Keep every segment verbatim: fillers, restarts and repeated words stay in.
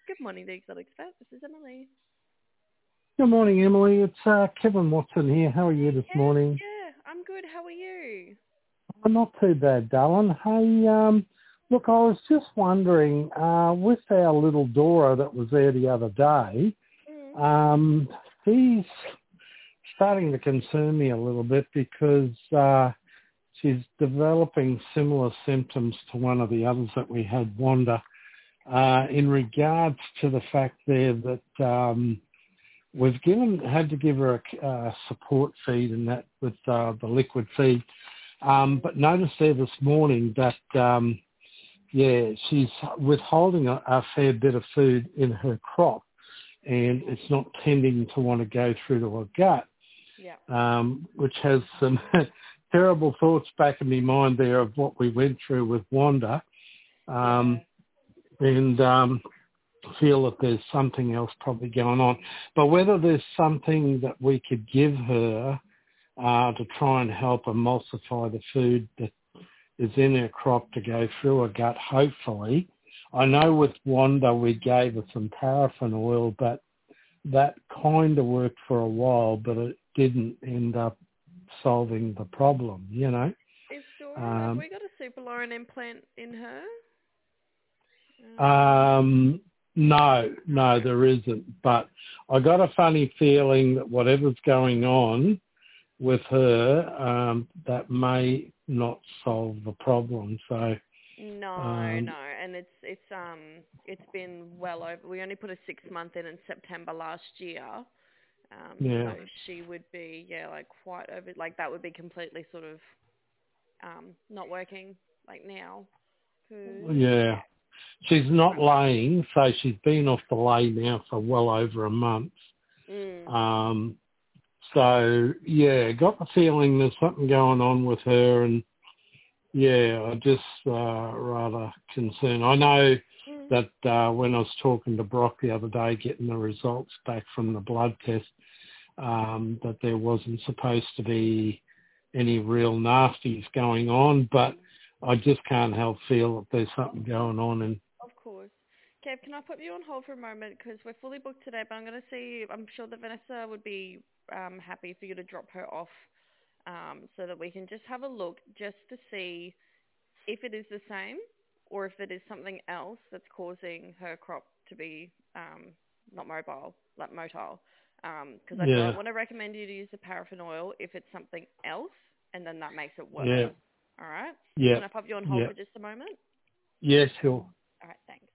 Good morning, the Exotic Vet. This is Emily. Good morning, Emily. It's uh, Kevin Watson here. How are you this Yeah, morning? yeah, I'm good. How are you? I'm not too bad, darling. Hey, um, look, I was just wondering, uh, with our little Dora that was there the other day, Mm. um, she's starting to concern me a little bit because uh, she's developing similar symptoms to one of the others that we had, Wanda, uh, in regards to the fact there that um, we've given had to give her a uh, support feed and that with uh, the liquid feed. Um, but noticed there this morning that, um, yeah, she's withholding a, a fair bit of food in her crop and it's not tending to want to go through to her gut, Yeah. um, which has some terrible thoughts back in my mind there of what we went through with Wanda. Yeah. Um, and um, feel that there's something else probably going on. But whether there's something that we could give her uh, to try and help emulsify the food that is in her crop to go through her gut, hopefully. I know with Wanda we gave her some paraffin oil, but that kind of worked for a while, but it didn't end up solving the problem, you know. Is Dora, have Um, we got a Superlorin implant in her? Um, um, no, no, no. there isn't. But I got a funny feeling that whatever's going on with her, um, that may not solve the problem. So, No, um, no, and it's it's um it's been well over. We only put a six month in in September last year, um. So yeah, she would be yeah like quite over like that would be completely sort of um not working like now. 'Cause, yeah. She's not laying, so she's been off the lay now for well over a month. mm, Um, so yeah, got the feeling there's something going on with her, and yeah, I just uh, rather concerned. I know mm, that uh, when I was talking to Brock the other day, getting the results back from the blood test, um, that there wasn't supposed to be any real nasties going on, but I just can't help feel that there's something going on. And of course. Kev, can I put you on hold for a moment because we're fully booked today, but I'm going to see. I'm sure that Vanessa would be um, happy for you to drop her off um, so that we can just have a look just to see if it is the same or if it is something else that's causing her crop to be um, not mobile, like motile. Because I don't yeah, want to recommend you to use the paraffin oil if it's something else, and then that makes it worse. yeah, All right? yeah, Can I pop you on hold yeah, for just a moment? yeah, sure. All right, thanks.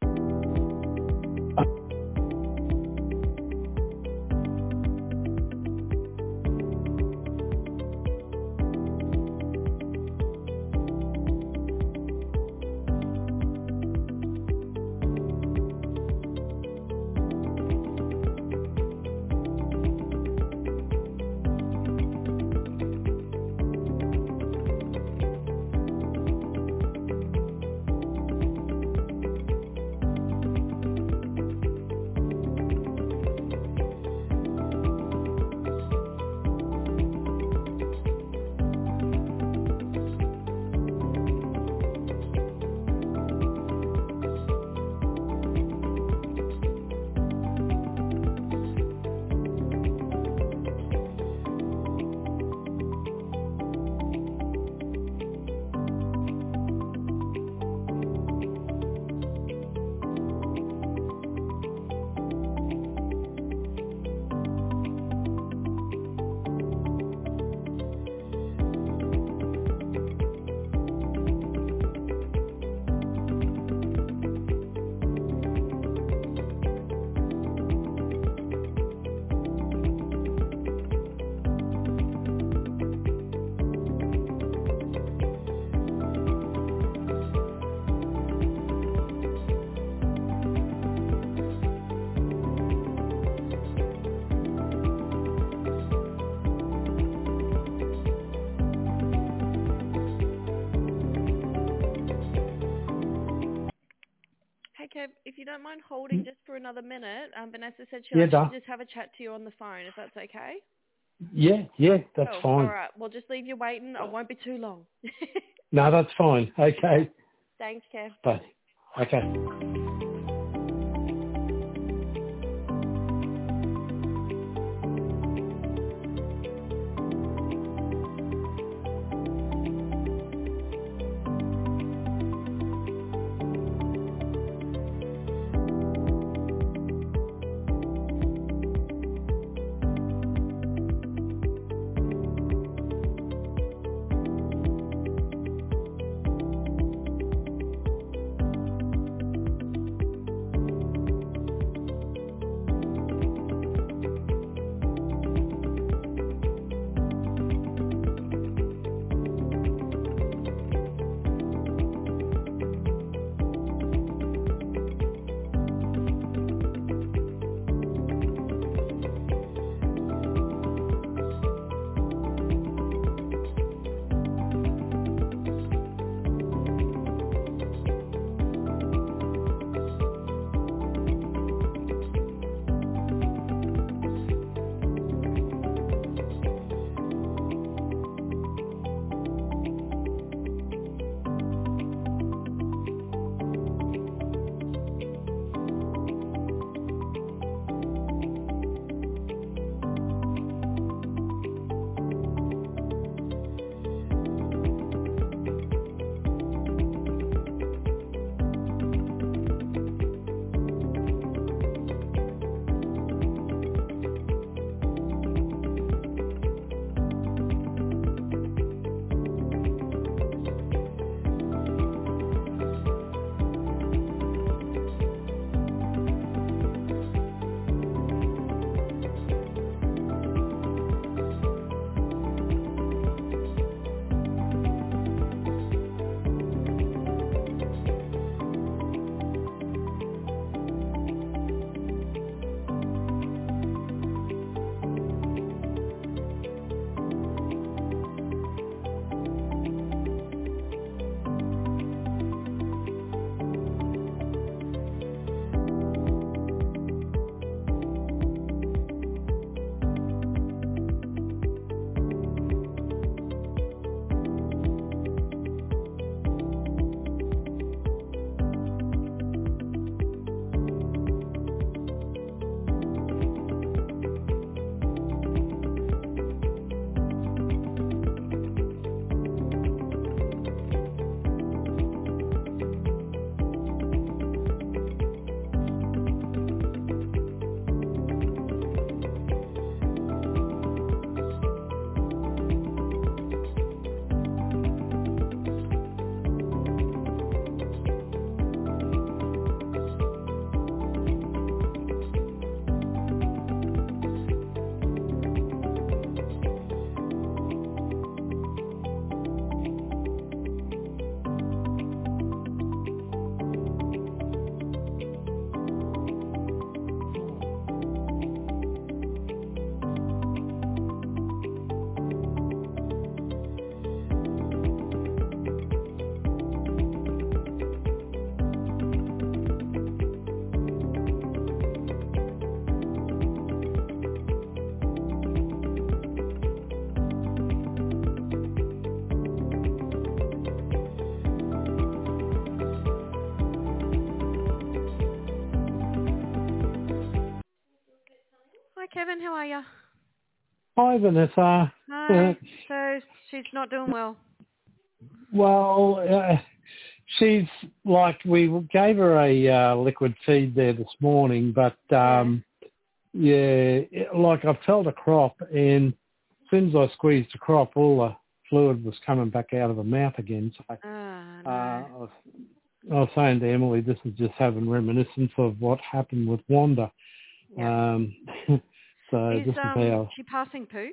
Hey, Kev, if you don't mind holding just for another minute, um, Vanessa said she'll Yeah, actually duh. just have a chat to you on the phone, if that's okay. Yeah, yeah, that's Oh, all fine. right. Well, just leave you waiting. I won't be too long. No, that's fine. Okay. Okay. Thanks, Kev. Bye. Okay. Kevin, how are you? Hi, Vanessa. Hi. Uh, So she's not doing well. well, uh, she's like, we gave her a uh, liquid feed there this morning, but um, yeah, it, like I've told the crop, and as soon as I squeezed the crop, all the fluid was coming back out of the mouth again. So Oh, uh, no. I, was, I was saying to Emily, this is just having reminiscence of what happened with Wanda. Yeah. Um, so Is this is um how she passing poo?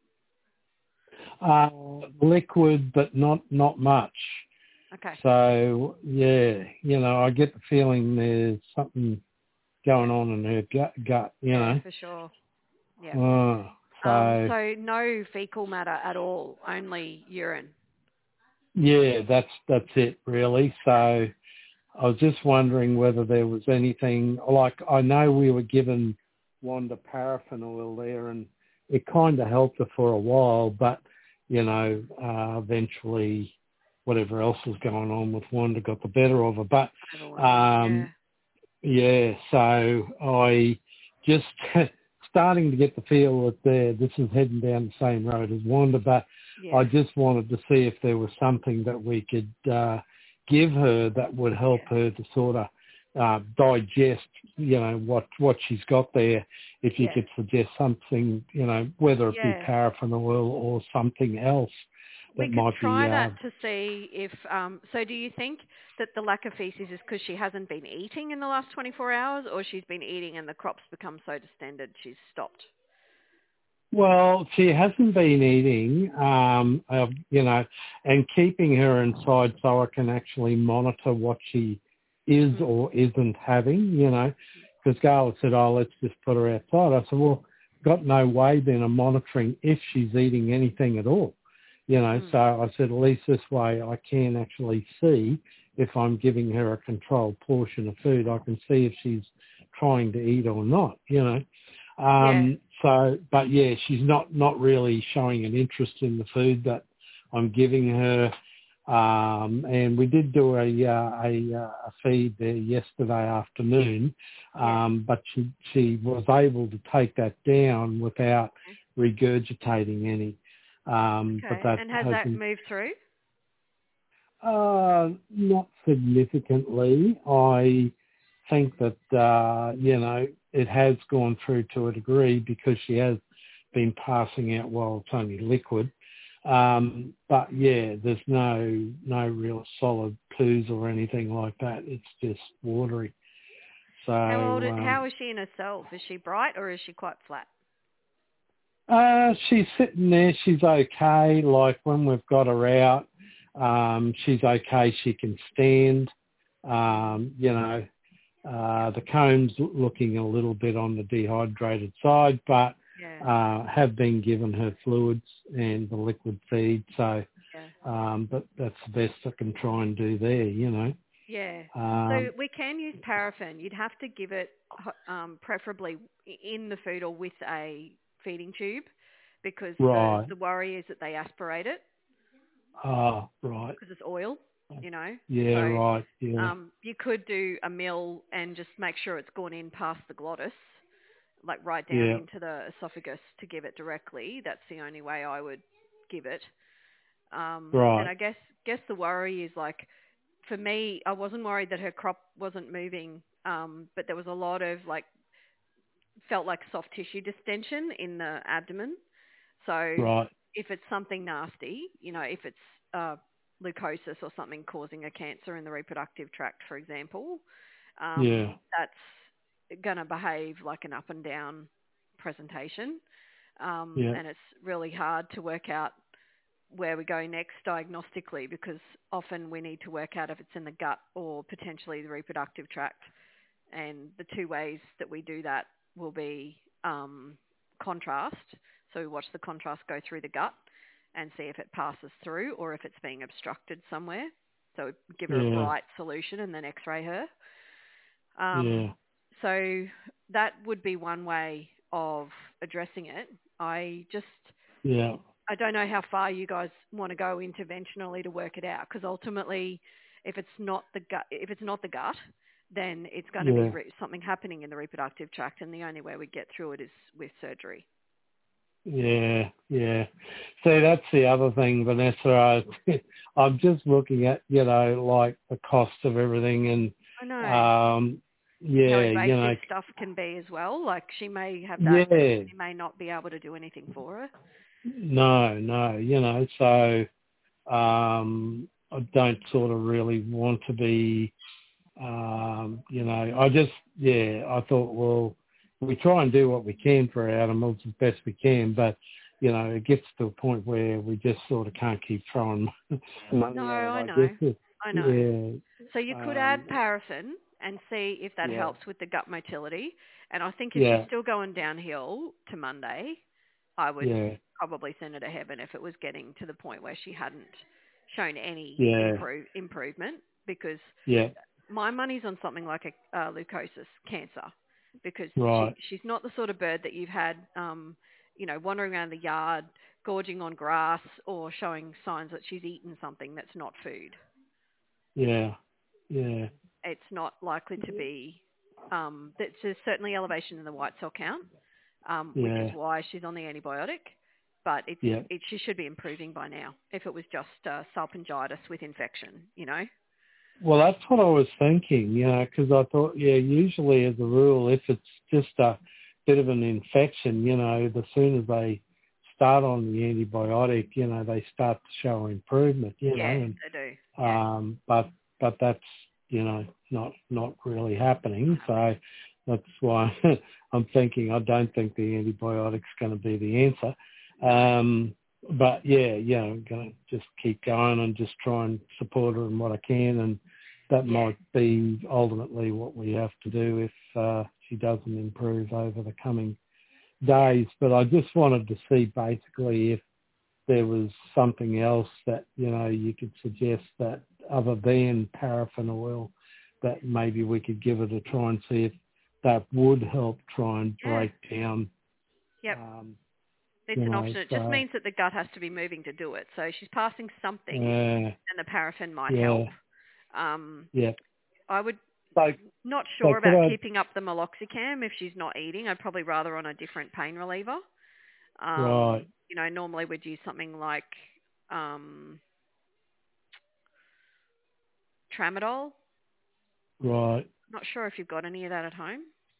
uh, liquid, but not not much. Okay. So yeah, you know, I get the feeling there's something going on in her gut. gut you Yeah, know. for sure. Yeah. Oh, Um. so So no fecal matter at all, only urine. yeah, that's that's it really. So Okay. I was just wondering whether there was anything like I know we were given Wanda paraffin oil there, and it kind of helped her for a while, but you know, uh, eventually whatever else was going on with Wanda got the better of her. But Overwhelming. Yeah. um, yeah, so I just starting to get the feel that there, this is heading down the same road as Wanda, but I Yeah. just wanted to see if there was something that we could uh, give her that would help Yeah. her to sort of uh, digest, you know, what what she's got there. If you Yeah. could suggest something, you know, whether it be Yeah. paraffin oil or something else We that could might be. try Uh, that to see if. Um, so, do you think that the lack of feces is because she hasn't been eating in the last twenty-four hours, or she's been eating and the crop's become so distended she's stopped? Well, she hasn't been eating, um, uh, you know, and keeping her inside so I can actually monitor what she is Mm. or isn't having, you know, because Garla said, oh, let's just put her outside. I said, well, got no way then of monitoring if she's eating anything at all, you know, Mm. so I said, at least this way I can actually see if I'm giving her a controlled portion of food, I can see if she's trying to eat or not, you know. Yeah. Um, so, but yeah, she's not, not really showing an interest in the food that I'm giving her. Um, and we did do a, uh, a, uh, a feed there yesterday afternoon. Yeah. Um, but she, she was able to take that down without Okay. regurgitating any. Um, but Okay. that And has that hasn't, moved through? uh, not significantly. I think that, uh, you know, it has gone through to a degree because she has been passing out while it's only liquid. Um, but yeah, there's no, no real solid poos or anything like that. It's just watery. So, How old? um, How is she in herself? Is she bright or is she quite flat? uh, she's sitting there. She's okay. Like when we've got her out, um, she's okay. She can stand. Um, you know, Uh, the comb's looking a little bit on the dehydrated side, but Yeah. uh, have been given her fluids and the liquid feed. So, Yeah. um, but that's the best I can try and do there, you know. Yeah. So Um, we can use paraffin. You'd have to give it um, preferably in the food or with a feeding tube because the, right. the worry is that they aspirate it Ah, right. because it's oil, you know. Yeah, So right. Yeah, um, you could do a mill and just make sure it's gone in past the glottis, like right down yeah, into the esophagus to give it directly. That's the only way I would give it. Um, and right. I guess guess the worry is like for me, I wasn't worried that her crop wasn't moving, um, but there was a lot of like felt like soft tissue distension in the abdomen. So Right. if it's something nasty, you know, if it's uh, leukosis or something causing a cancer in the reproductive tract, for example, Yeah, um, that's going to behave like an up and down presentation. Um, yeah, and it's really hard to work out where we go next diagnostically because often we need to work out if it's in the gut or potentially the reproductive tract. And the two ways that we do that will be um, contrast. So we watch the contrast go through the gut and see if it passes through or if it's being obstructed somewhere. So we give her a yeah, bright solution and then x-ray her. Um, yeah, so that would be one way of addressing it. I just yeah, I don't know how far you guys want to go interventionally to work it out because ultimately, if it's not the gut, if it's not the gut, then it's going to be Yeah. re- something happening in the reproductive tract, and the only way we get through it is with surgery. Yeah, yeah. See, that's the other thing, Vanessa. I, I'm just looking at, you know, like the cost of everything and, I know. um, yeah, How you know, invasive stuff can be as well. Like she may have yeah, that, she may not be able to do anything for her. no, no, you know, so, um, I don't sort of really want to be, um, you know, I just, yeah, I thought, well, we try and do what we can for our animals as best we can, but, you know, it gets to a point where we just sort of can't keep throwing money No, at it, I I know. guess. It, I know. yeah. So you could Um, add paraffin and see if that yeah. helps with the gut motility. And I think if Yeah. she's still going downhill to Monday, I would Yeah. probably send her to heaven if it was getting to the point where she hadn't shown any Yeah. improve, improvement, because Yeah. my money's on something like a uh, leukosis, cancer, because Right. she, she's not the sort of bird that you've had, um, you know, wandering around the yard, gorging on grass or showing signs that she's eaten something that's not food. Yeah. Yeah. It's not likely to be, um, there's certainly elevation in the white cell count, um, which Yeah. is why she's on the antibiotic, but it's, Yeah. it, she should be improving by now if it was just uh, salpingitis with infection, you know? Well, that's what I was thinking, you know, because I thought, yeah, usually as a rule, if it's just a bit of an infection, you know, the sooner they start on the antibiotic, you know, they start to show improvement, you Yeah, know. And, they do. Yeah. um, but but that's, you know, not not really happening. So that's why I'm thinking I don't think the antibiotic's going to be the answer. Um, but yeah, yeah, I'm going to just keep going and just try and support her in what I can, and that Yeah. might be ultimately what we have to do if uh, she doesn't improve over the coming days. But I just wanted to see basically if there was something else that, you know, you could suggest that other than paraffin oil that maybe we could give it a try and see if that would help try and Yeah. break down. Yep. Um, It's you an know, option. It so, just means that the gut has to be moving to do it. So she's passing something, uh, and the paraffin might yeah, help. Um, yeah. I would So, not so sure could about I, keeping up the meloxicam if she's not eating. I'd probably rather on a different pain reliever. Um, right, you know, normally we'd use something like um, tramadol. right. Not sure if you've got any of that at home.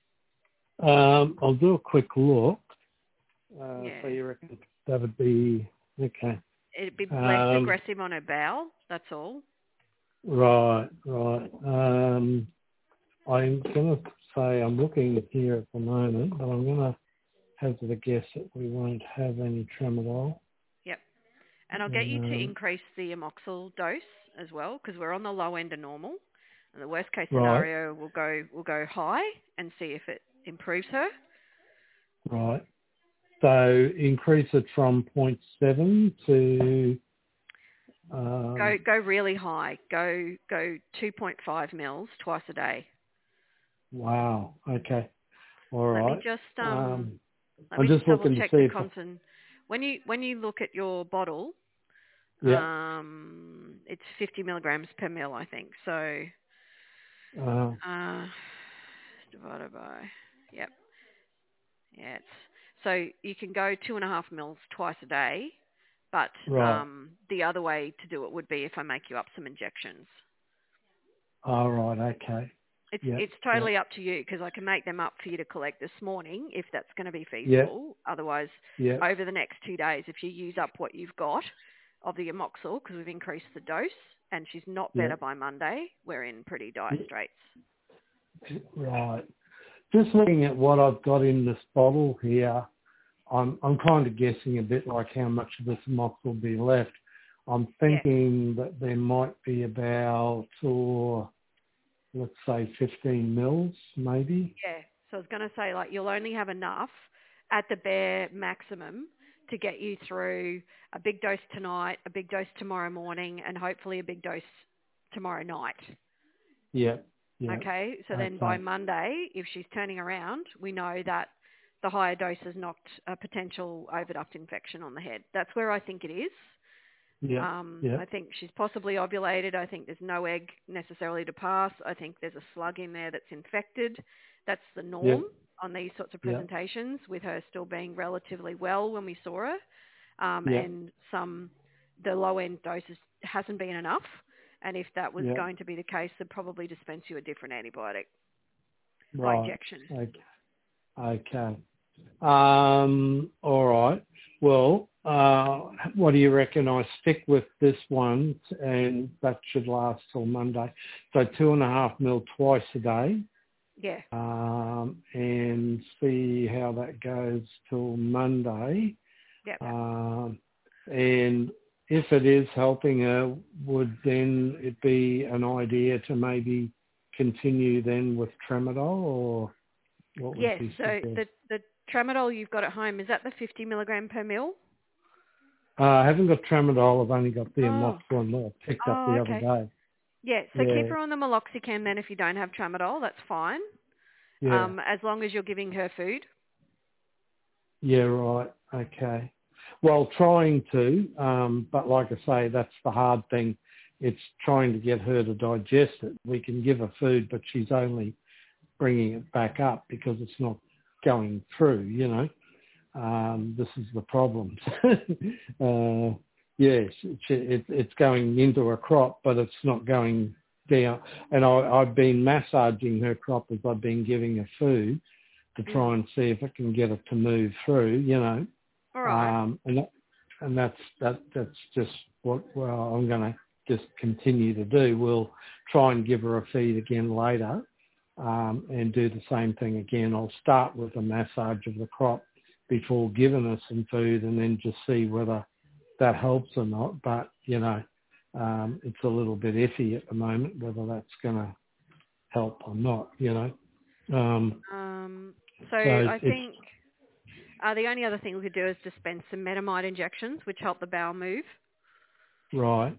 Um, I'll do a quick look. Uh, Yeah. so you reckon that would be, okay. It'd be less Um, aggressive on her bowel, that's all. right, right. Um, I'm going to say I'm looking here at the moment, but I'm going to hazard a guess that we won't have any tramadol. Yep. And I'll get you to Um, increase the amoxil dose as well, because we're on the low end of normal. And the worst case right, scenario, we'll go we'll go high and see if it improves her. right. So increase it from zero point seven to, um, Go go really high. Go go two point five mils twice a day. wow, okay, all Let me right. just um Um, let I'm me just just double looking to check see the if, concent. When you when you look at your bottle, yeah, um, it's fifty milligrams per mil, I think. So uh, uh, divided by yep, yeah. It's, so you can go two and a half mils twice a day, but right, um, the other way to do it would be if I make you up some injections. all right, okay. It's Yeah, it's yeah, totally up to you, because I can make them up for you to collect this morning if that's going to be yeah, feasible. Otherwise, yeah, over the next two days, if you use up what you've got of the amoxil, because we've increased the dose and she's not yeah, better by Monday, we're in pretty dire straits. right. Just looking at what I've got in this bottle here, I'm I'm kind of guessing a bit like how much of this mock will be left. I'm Yeah. thinking that there might be about, or let's say fifteen mils, maybe. Yeah. So I was going to say, like, you'll only have enough at the bare maximum to get you through a big dose tonight, a big dose tomorrow morning, and hopefully a big dose tomorrow night. Yeah, yeah. Okay, so then Okay. by Monday, if she's turning around, we know that the higher dose has knocked a potential oviduct infection on the head. That's where I think it is. Yeah. Um, Yeah. I think she's possibly ovulated. I think there's no egg necessarily to pass. I think there's a slug in there that's infected. That's the norm Yeah. on these sorts of Yeah. presentations, with her still being relatively well when we saw her. Um, Yeah. and some, the low end doses hasn't been enough. And if that was Yeah. going to be the case, they'd probably dispense you a different antibiotic by Right. injection. Okay. Okay. Um, all right. Well, uh, what do you reckon? I stick with this one, and that should last till Monday. So two and a half mil twice a day, Yeah. um, and see how that goes till Monday. Yep. Um, and if it is helping her, would then it be an idea to maybe continue then with Tramadol, or what would Yes. you So suggest? the the tramadol you've got at home, is that the fifty milligram per mil? Uh, I haven't got Tramadol. I've only got the Oh. amoxicillin that I picked up Oh, the other okay. day. Yeah. So Yeah, keep her on the meloxicam then if you don't have tramadol. That's fine. yeah, Um, as long as you're giving her food. yeah, right. Okay. Well, trying to, um, but like I say, that's the hard thing. It's trying to get her to digest it. We can give her food, but she's only bringing it back up because it's not going through, you know. Um, this is the problem. uh, yes, it, it, it's going into a crop, but it's not going down. And I, I've been massaging her crop as I've been giving her food to try Mm. and see if I can get it to move through, you know. All right. Um, and that, and that's that. That's just what well I'm going to just continue to do. We'll try and give her a feed again later, um, and do the same thing again. I'll start with a massage of the crop before giving her some food, and then just see whether that helps or not. But you know, um, it's a little bit iffy at the moment whether that's going to help or not. You know. Um, Um, so so I it's think uh, the only other thing we could do is dispense some metamide injections, which help the bowel move. right.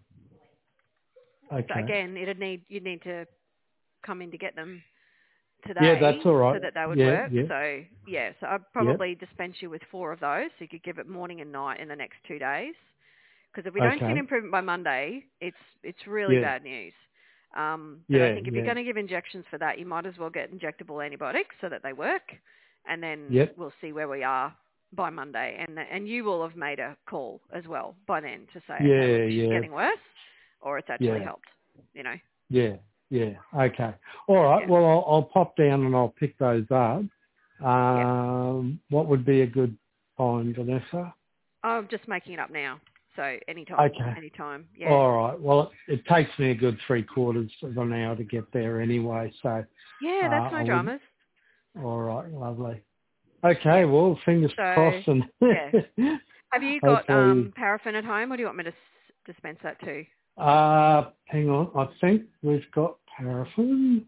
So Okay. again, it'd need you'd need to come in to get them today, Yeah, that's all right. so that they would Yeah, work. yeah, So yeah, so I'd yeah. probably dispense you with four of those, so you could give it morning and night in the next two days. Because if we don't see an Okay. improvement by Monday, it's it's really Yeah, bad news. Um, but I yeah, think if yeah. you're going to give injections for that, you might as well get injectable antibiotics so that they work, and then Yep. we'll see where we are by Monday. And and you will have made a call as well by then to say, okay, Yeah, look, she's yeah, getting worse, or it's actually yeah, helped. You know. yeah, yeah. Okay. All right. Yeah. Well, I'll, I'll pop down and I'll pick those up. Yeah. Um, what would be a good time, Vanessa? I'm just making it up now. So anytime, Okay. anytime. Yeah. All right. Well, it, it takes me a good three quarters of an hour to get there anyway. So, Yeah, uh, that's I no would. dramas. All right. Lovely. Okay. Yeah. Well, fingers So crossed, and yeah. Have you got hopefully. um, paraffin at home, or do you want me to s- dispense that too? Uh, hang on. I think we've got paraffin.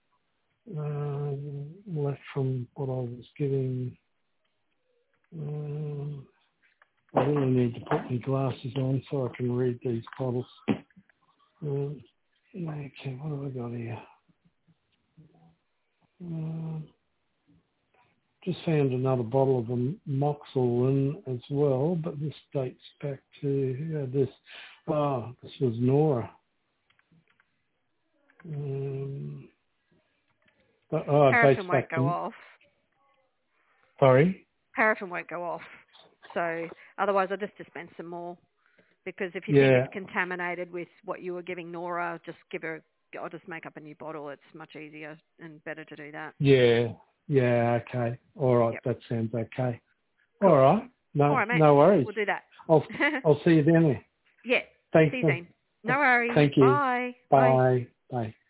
Uh, left from what I was giving. Um, I really need to put my glasses on so I can read these bottles. Um, okay, what have I got here? Um, just found another bottle of amoxicillin as well, but this dates back to yeah, this. Oh, this was Nora. Um, but, oh, it dates Paraffin won't back go to. off. Sorry. Paraffin won't go off. So otherwise, I'll just dispense some more. Because if you think Yeah. it's contaminated with what you were giving Nora, just give her. I'll just make up a new bottle. It's much easier and better to do that. Yeah. Yeah. Okay. All right. Yep. That sounds okay. Cool. All right. No, All right, mate. no worries. We'll do that. I'll I'll see you then. Yeah. Thanks. See you soon. No worries. Thank you. Bye. Bye. Bye. Bye.